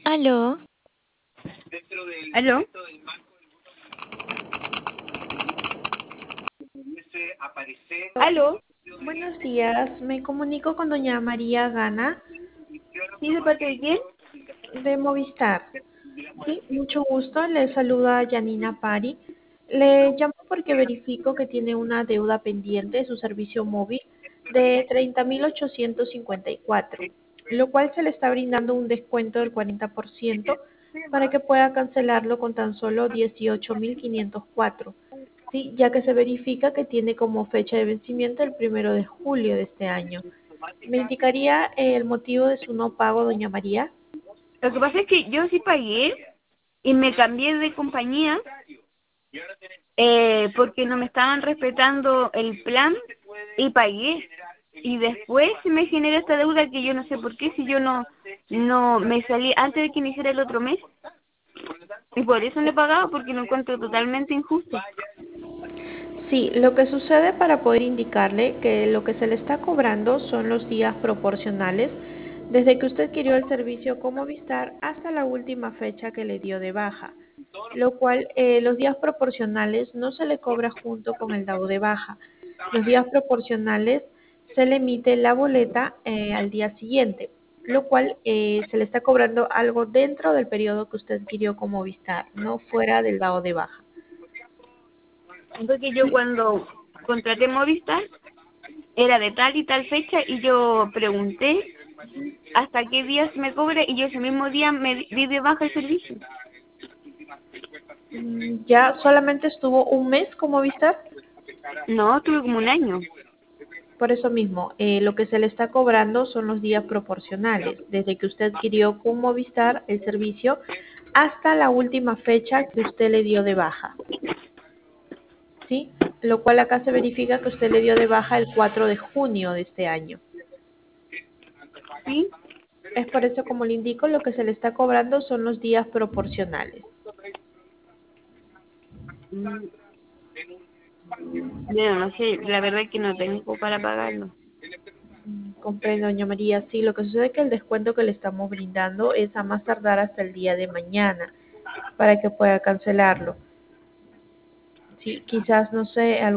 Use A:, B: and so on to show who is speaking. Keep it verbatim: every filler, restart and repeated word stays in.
A: Aló,
B: ¿Aló? ¿Aló?
C: Buenos días, me comunico con doña María Gana
B: ¿Sí, de parte de quién?
C: de Movistar. Sí, mucho gusto, le saluda Janina Pari. Le llamo porque verifico que tiene una deuda pendiente de su servicio móvil de treinta mil ochocientos cincuenta y cuatro, lo cual se le está brindando un descuento del cuarenta por ciento para que pueda cancelarlo con tan solo dieciocho mil quinientos cuatro. Sí, ya que se verifica que tiene como fecha de vencimiento el primero de julio de este año. ¿Me indicaría eh, el motivo de su no pago, doña María?
B: Lo que pasa es que yo sí pagué y me cambié de compañía eh, porque no me estaban respetando el plan y pagué. Y después se me genera esta deuda que yo no sé por qué, si yo no no me salí antes de que iniciara el otro mes. Y por eso no he pagado, porque lo encuentro totalmente injusto.
C: Sí, lo que sucede para poder indicarle que lo que se le está cobrando son los días proporcionales desde que usted adquirió el servicio como Movistar hasta la última fecha que le dio de baja, lo cual eh, los días proporcionales no se le cobra junto con el dado de baja. Los días proporcionales se le emite la boleta eh, al día siguiente, lo cual eh, se le está cobrando algo dentro del periodo que usted adquirió como Movistar, no fuera del dado de baja.
B: Porque yo cuando contraté Movistar era de tal y tal fecha y yo pregunté hasta qué días me cobra y yo ese mismo día me di de baja el servicio.
C: Mm, ¿Ya solamente estuvo un mes como Movistar?
B: No, tuve como un año.
C: Por eso mismo, eh, lo que se le está cobrando son los días proporcionales, desde que usted adquirió con Movistar el servicio hasta la última fecha que usted le dio de baja, ¿sí? Lo cual acá se verifica que usted le dio de baja el cuatro de junio de este año.
B: ¿Sí?
C: Es por eso, como le indico, lo que se le está cobrando son los días proporcionales.
B: Mm, Yo no sé, la verdad es que no tengo para pagarlo.
C: Mm, Comprendo, doña María. Sí, lo que sucede es que el descuento que le estamos brindando es a más tardar hasta el día de mañana para que pueda cancelarlo. Sí, quizás, no sé,